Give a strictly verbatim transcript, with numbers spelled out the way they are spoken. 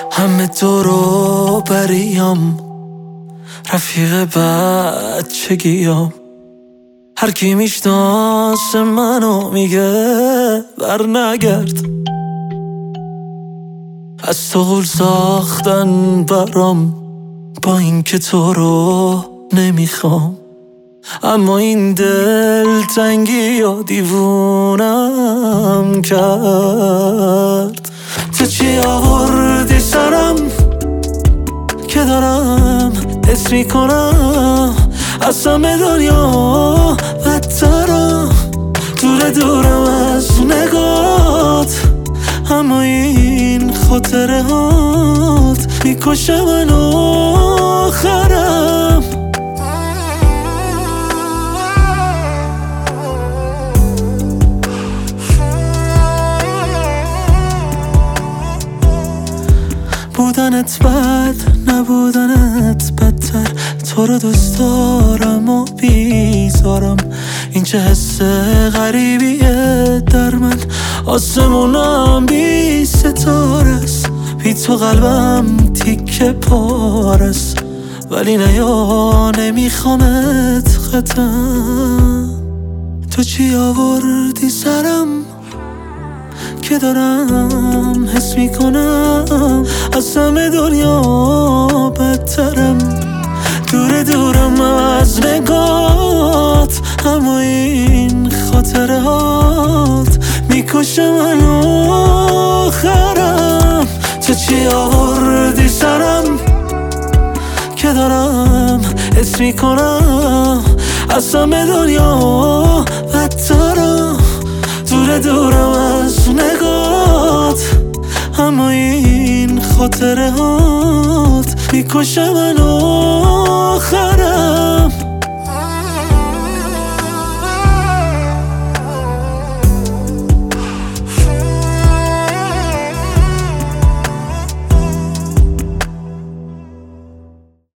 همه دورو بریم، رفیق بچگیام. هر کی میشناسه منو میگه بر نگرد. از تو غول ساختن برام، با این که تو رو نمیخوام. اما این دل تنگی یا دیوونم کرد. تو چی آوردی سرم که دارم حس میکنم از همه دنیا بدترم. دور دورم از نگات، اما این خاطره هات میکشه من آخرم. بودنت بد، نبودنت بدتر. تو رو دوست دارم و بیزارم. این چه حس غریبیه در من. آسمونم بی ستارست، بی تو قلبم تیکه پارست. ولی نیا نمیخوامت ختم. تو چی آوردی سرم که دارم حس میکنم از همه دنیا بدترم. دور دورم از نگات، اما این خاطره هات میکشه من آخرم. تو چی آوردی سرم که دارم حس میکنم از همه دنیا بدترم. دور دورم از نگات، اما این خاطره هات میکشه من آخرم.